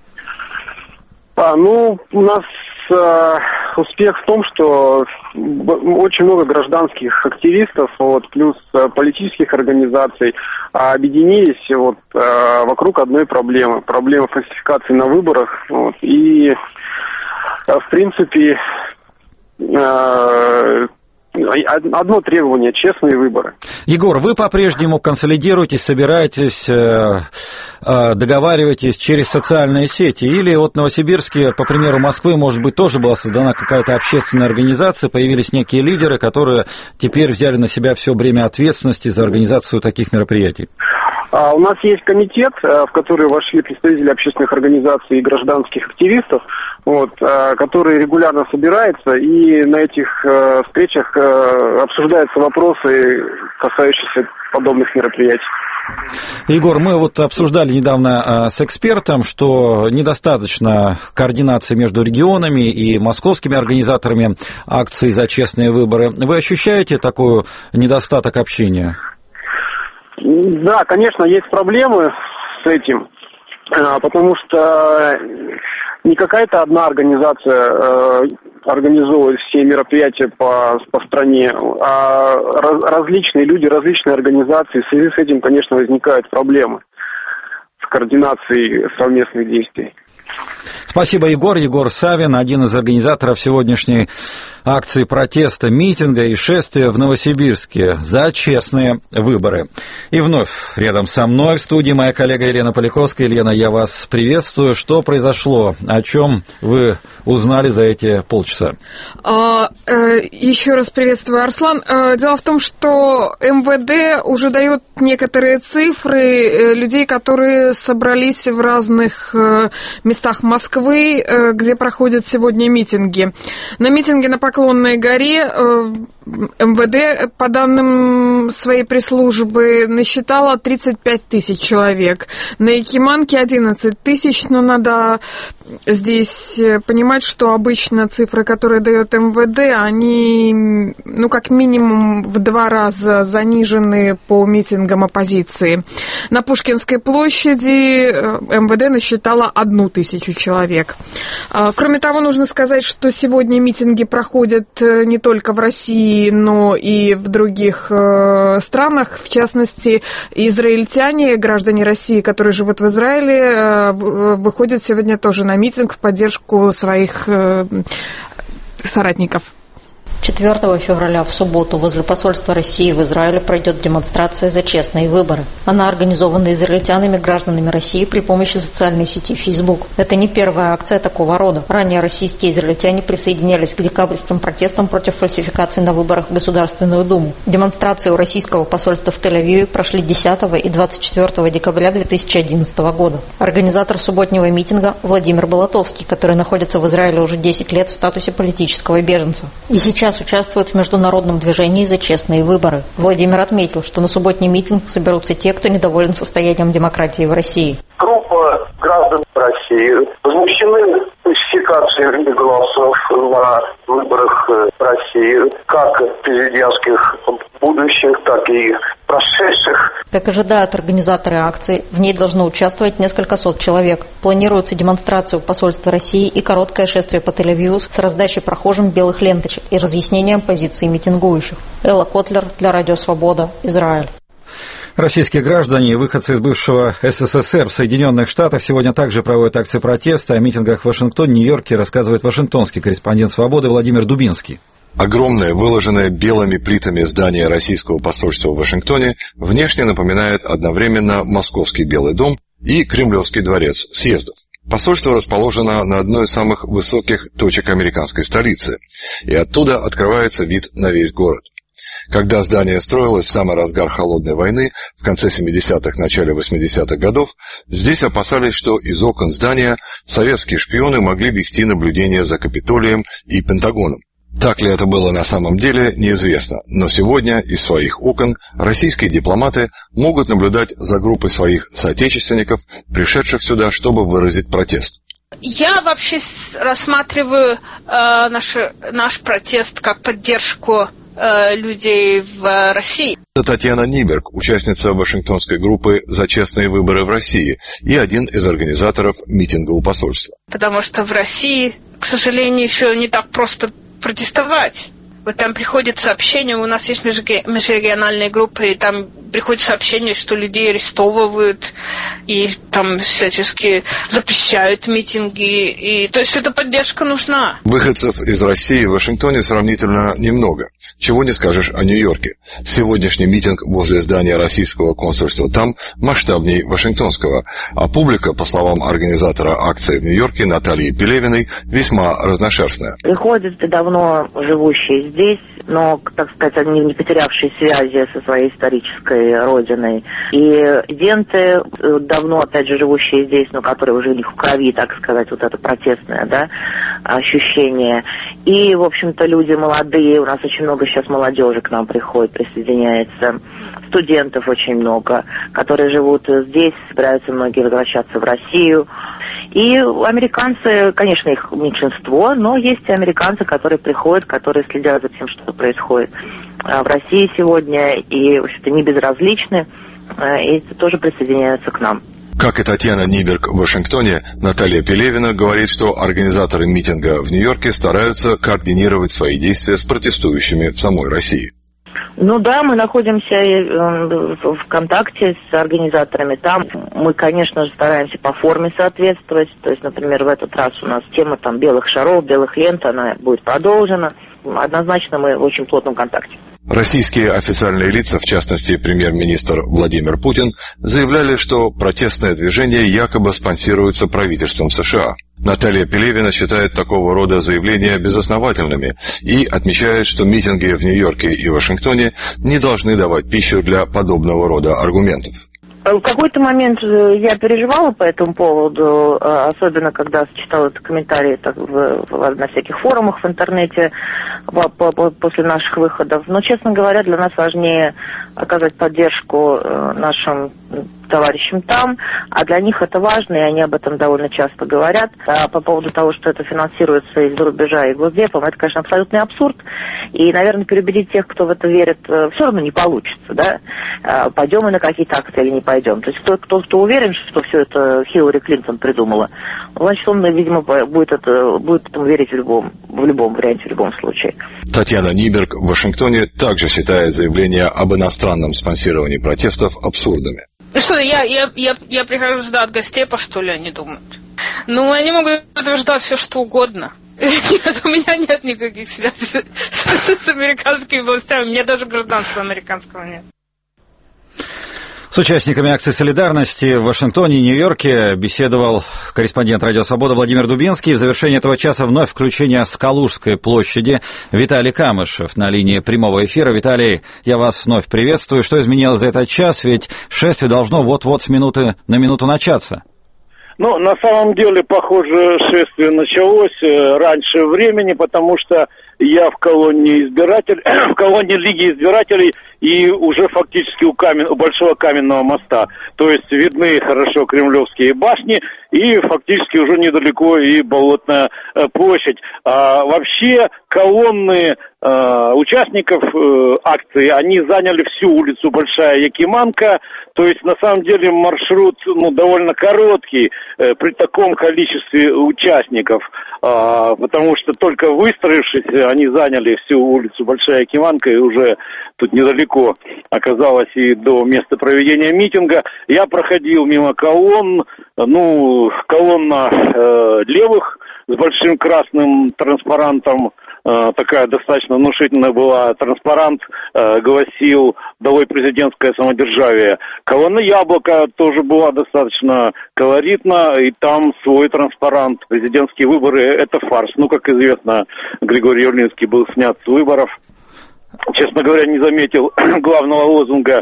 А, ну, у нас э, успех в том, что очень много гражданских активистов, вот, плюс э, политических организаций объединились вот, э, вокруг одной проблемы. Проблемы фальсификации на выборах. Вот, и, э, в принципе, одно требование – честные выборы. Егор, вы по-прежнему консолидируетесь, собираетесь, договариваетесь через социальные сети? Или вот в Новосибирске, по примеру Москвы, может быть, тоже была создана какая-то общественная организация, появились некие лидеры, которые теперь взяли на себя все бремя ответственности за организацию таких мероприятий? А у нас есть комитет, в который вошли представители общественных организаций и гражданских активистов, вот, который регулярно собирается, и на этих встречах обсуждаются вопросы, касающиеся подобных мероприятий. Егор, мы вот обсуждали недавно с экспертом, что недостаточно координации между регионами и московскими организаторами акций за честные выборы. Вы ощущаете такой недостаток общения? Да, конечно, есть проблемы с этим, потому что не какая-то одна организация организовывает все мероприятия по, по стране, а раз, различные люди, различные организации. В связи с этим, конечно, возникают проблемы с координацией совместных действий. Спасибо, Егор. Егор Савин, один из организаторов сегодняшней акции протеста, митинга и шествия в Новосибирске за честные выборы. И вновь рядом со мной в студии моя коллега Елена Поляковская. Елена, я вас приветствую. Что произошло? О чем вы узнали за эти полчаса? А, э, еще раз приветствую, Арслан. А, дело в том, что эм вэ дэ уже дает некоторые цифры э, людей, которые собрались в разных э, местах Москвы, э, где проходят сегодня митинги. На митинге на Поклонной горе э, эм вэ дэ, по данным своей пресс-службы, насчитало тридцать пять тысяч человек. На Якиманке одиннадцать тысяч, но надо здесь понимать, что обычно цифры, которые дает эм вэ дэ, они, ну, как минимум в два раза занижены по митингам оппозиции. На Пушкинской площади эм вэ дэ насчитало одну тысячу человек. Кроме того, нужно сказать, что сегодня митинги проходят не только в России, но и в других странах. В частности, израильтяне, граждане России, которые живут в Израиле, выходят сегодня тоже на митинг в поддержку своих соратников. четвёртого февраля в субботу возле посольства России в Израиле пройдет демонстрация за честные выборы. Она организована израильтянами, гражданами России при помощи социальной сети Facebook. Это не первая акция такого рода. Ранее российские израильтяне присоединялись к декабрьским протестам против фальсификаций на выборах в Государственную Думу. Демонстрации у российского посольства в Тель-Авиве прошли десятого и двадцать четвёртого декабря две тысячи одиннадцатого года. Организатор субботнего митинга Владимир Болотовский, который находится в Израиле уже десять лет в статусе политического беженца. И сейчас участвует в международном движении за честные выборы. Владимир отметил, что на субботний митинг соберутся те, кто недоволен состоянием демократии в России. Группа граждан России возмущены фальсификацией голосов на выборах России, как президентских будущих, так и прошедших. Как ожидают организаторы акции, в ней должно участвовать несколько сот человек. Планируется демонстрация у посольства России и короткое шествие по Тель-Авиву с раздачей прохожим белых ленточек и разъяснением позиции митингующих. Элла Котлер для Радио Свобода, Израиль. Российские граждане и выходцы из бывшего эс эс эс эр в Соединенных Штатах сегодня также проводят акции протеста. О митингах в Вашингтоне, Нью-Йорке рассказывает вашингтонский корреспондент «Свободы» Владимир Дубинский. Огромное, выложенное белыми плитами здание российского посольства в Вашингтоне внешне напоминает одновременно Московский Белый дом и Кремлевский дворец съездов. Посольство расположено на одной из самых высоких точек американской столицы, и оттуда открывается вид на весь город. Когда здание строилось в самый разгар холодной войны, в конце семидесятых, начале восьмидесятых годов, здесь опасались, что из окон здания советские шпионы могли вести наблюдение за Капитолием и Пентагоном. Так ли это было на самом деле, неизвестно, но сегодня из своих окон российские дипломаты могут наблюдать за группой своих соотечественников, пришедших сюда, чтобы выразить протест. Я вообще рассматриваю э, наш, наш протест как поддержку э, людей в России. Это Татьяна Ниберг, участница Вашингтонской группы «За честные выборы в России» и один из организаторов митинга у посольства. Потому что в России, к сожалению, еще не так просто протестовать. Вот там приходит сообщение, у нас есть межрегиональные группы, и там приходит сообщение, что людей арестовывают и там всячески запрещают митинги. И, то есть эта поддержка нужна. Выходцев из России в Вашингтоне сравнительно немного. Чего не скажешь о Нью-Йорке. Сегодняшний митинг возле здания российского консульства там масштабнее вашингтонского. А публика, по словам организатора акции в Нью-Йорке Натальи Пелевиной, весьма разношерстная. Приходят давно живущие здесь, но, так сказать, они не потерявшие связи со своей исторической родиной. И студенты, давно, опять же, живущие здесь, но которые уже у них в крови, так сказать, вот это протестное, да, ощущение. И, в общем-то, люди молодые, у нас очень много сейчас молодежи к нам приходит, присоединяется. Студентов очень много, которые живут здесь, собираются многие возвращаться в Россию. И американцы, конечно, их меньшинство, но есть и американцы, которые приходят, которые следят за тем, что происходит в России сегодня, и, в общем-то, не безразличны, и тоже присоединяются к нам. Как и Татьяна Ниберг в Вашингтоне, Наталья Пелевина говорит, что организаторы митинга в Нью-Йорке стараются координировать свои действия с протестующими в самой России. Ну да, мы находимся в контакте с организаторами там. Мы, конечно же, стараемся по форме соответствовать. То есть, например, в этот раз у нас тема там белых шаров, белых лент, она будет продолжена. Однозначно мы в очень плотном контакте. Российские официальные лица, в частности премьер-министр Владимир Путин, заявляли, что протестное движение якобы спонсируется правительством США. Наталья Пелевина считает такого рода заявления безосновательными и отмечает, что митинги в Нью-Йорке и Вашингтоне не должны давать пищу для подобного рода аргументов. В какой-то момент я переживала по этому поводу, особенно когда читала это комментарии так, в, в, на всяких форумах в интернете по, по, после наших выходов. Но, честно говоря, для нас важнее оказать поддержку нашим товарищам там, а для них это важно, и они об этом довольно часто говорят. А по поводу того, что это финансируется из-за рубежа и Госдепом, это, конечно, абсолютный абсурд. И, наверное, переубедить тех, кто в это верит, все равно не получится, да? Пойдем мы на какие-то акции или не пойдем. То есть кто, кто, кто уверен, что все это Хиллари Клинтон придумала, значит, он, видимо, будет, это, будет этому верить в любом, в любом варианте, в любом случае. Татьяна Ниберг в Вашингтоне также считает заявления об иностранном спонсировании протестов абсурдными. Что, я, я, я, я прихожу сюда от Госдепа, что ли, они думают? Ну, они могут утверждать все, что угодно. Нет, у меня нет никаких связей с, с, с американскими властями, у меня даже гражданства американского нет. С участниками акции солидарности в Вашингтоне и Нью-Йорке беседовал корреспондент «Радио Свобода» Владимир Дубинский. В завершении этого часа вновь включение с Калужской площади Виталий Камышев на линии прямого эфира. Виталий, я вас вновь приветствую. Что изменилось за этот час? Ведь шествие должно вот-вот с минуты на минуту начаться. Ну, на самом деле, похоже, шествие началось раньше времени, потому что я в колонне избирателей, в колонне Лиги избирателей и уже фактически у, камен, у Большого каменного моста. То есть видны хорошо кремлевские башни и фактически уже недалеко и Болотная площадь. А вообще колонны э, участников э, акции, они заняли всю улицу Большая Якиманка. То есть на самом деле маршрут ну, довольно короткий э, при таком количестве участников. Э, потому что только выстроившись, они заняли всю улицу Большая Якиманка и уже тут недалеко оказалось и до места проведения митинга. Я проходил мимо колонн, ну, колонна э, левых с большим красным транспарантом, э, такая достаточно внушительная была, транспарант э, гласил «Долой президентское самодержавие». Колонна «Яблоко» тоже была достаточно колоритна, и там свой транспарант. Президентские выборы – это фарс. Ну, как известно, Григорий Явлинский был снят с выборов. Честно говоря, не заметил главного лозунга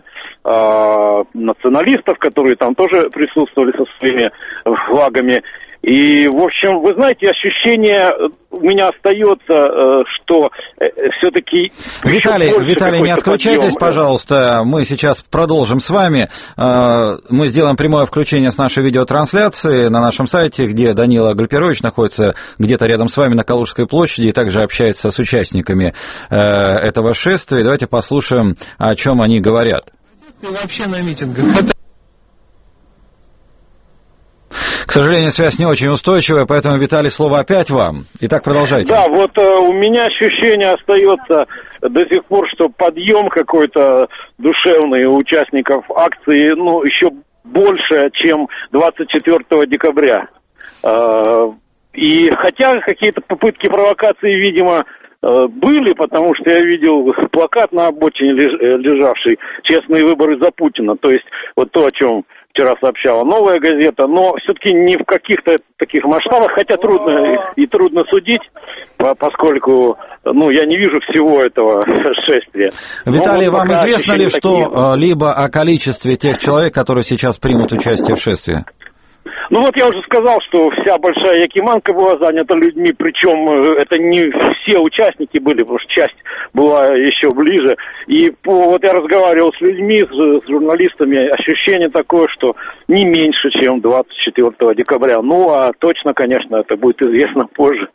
э, националистов, которые там тоже присутствовали со своими флагами. И, в общем, вы знаете, ощущение у меня остается, э, что э, все-таки... Виталий, Виталий, не отключайтесь, подъем. Пожалуйста, мы сейчас продолжим с вами. Э, мы сделаем прямое включение с нашей видеотрансляции на нашем сайте, где Данила Гальперович находится где-то рядом с вами на Калужской площади и также общается с участниками э, этого шествия. Давайте послушаем, о чем они говорят. И вообще на митингах. сожалению, связь не очень устойчивая, поэтому, Виталий, слово опять вам. Итак, продолжайте. Да, вот э, у меня ощущение остается до сих пор, что подъем какой-то душевный у участников акции, ну, еще больше, чем двадцать четвёртого декабря. Э, и хотя какие-то попытки провокации, видимо, э, были, потому что я видел плакат на обочине лежавший «Честные выборы за Путина». То есть вот то, о чем вчера сообщала «Новая газета», но все-таки не в каких-то таких масштабах, хотя трудно и трудно судить, поскольку, ну, я не вижу всего этого шествия. Виталий, вам известно ли что-либо о количестве тех человек, которые сейчас примут участие в шествии? Ну вот я уже сказал, что вся большая Якиманка была занята людьми, причем это не все участники были, потому что часть была еще ближе. И по, вот я разговаривал с людьми, с, с журналистами, ощущение такое, что не меньше, чем двадцать четвёртого декабря. Ну а точно, конечно, это будет известно позже.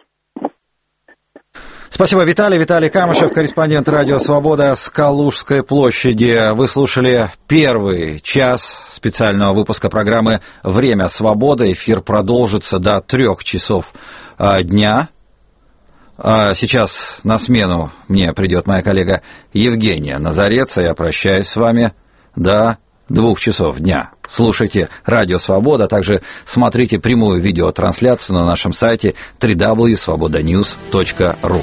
Спасибо, Виталий. Виталий Камышев, корреспондент «Радио Свобода» с Калужской площади. Вы слушали первый час специального выпуска программы «Время свободы». Эфир продолжится до трех часов дня. Сейчас на смену мне придет моя коллега Евгения Назарец, а я прощаюсь с вами до двух часов дня. Слушайте «Радио Свобода», а также смотрите прямую видеотрансляцию на нашем сайте дабл ю дабл ю дабл ю точка свобода ньюс точка ру.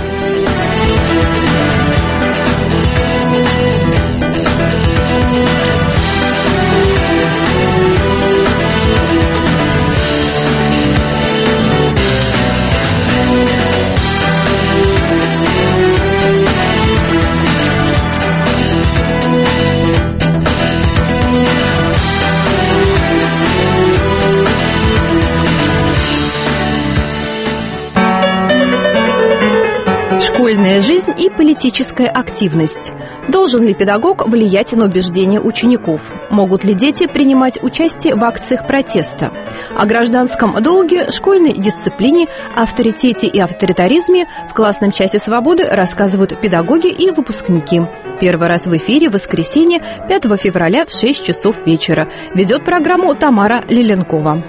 Школьная жизнь и политическая активность. Должен ли педагог влиять на убеждения учеников? Могут ли дети принимать участие в акциях протеста? О гражданском долге, школьной дисциплине, авторитете и авторитаризме в классном часе свободы рассказывают педагоги и выпускники. Первый раз в эфире в воскресенье, пятого февраля в шесть часов вечера. Ведет программу Тамара Лиленкова.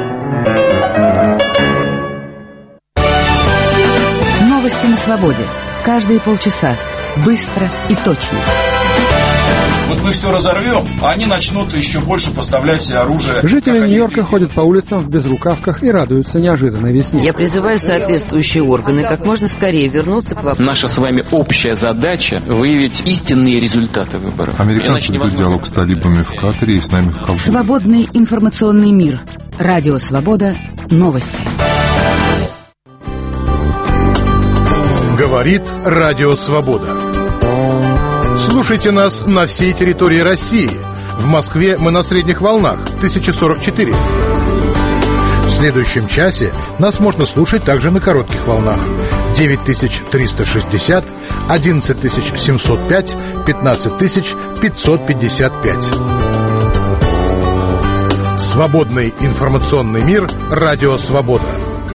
Новости на свободе. Каждые полчаса. Быстро и точно. Вот мы все разорвем, а они начнут еще больше поставлять оружие. Жители Нью-Йорка ходят по улицам в безрукавках и радуются неожиданной весне. Я призываю соответствующие органы как можно скорее вернуться к вопросу. Наша с вами общая задача — выявить истинные результаты выборов. Американцы ведут диалог с талибами в Катаре и с нами в Кабуле. Свободный информационный мир. Радио Свобода. Новости. Говорит Радио Свобода. Слушайте нас на всей территории России. В Москве мы на средних волнах тысяча сорок четыре. В следующем часе нас можно слушать также на коротких волнах девять тысяч триста шестьдесят, одиннадцать тысяч семьсот пять, пятнадцать тысяч пятьсот пятьдесят пять. Свободный информационный мир. Радио Свобода.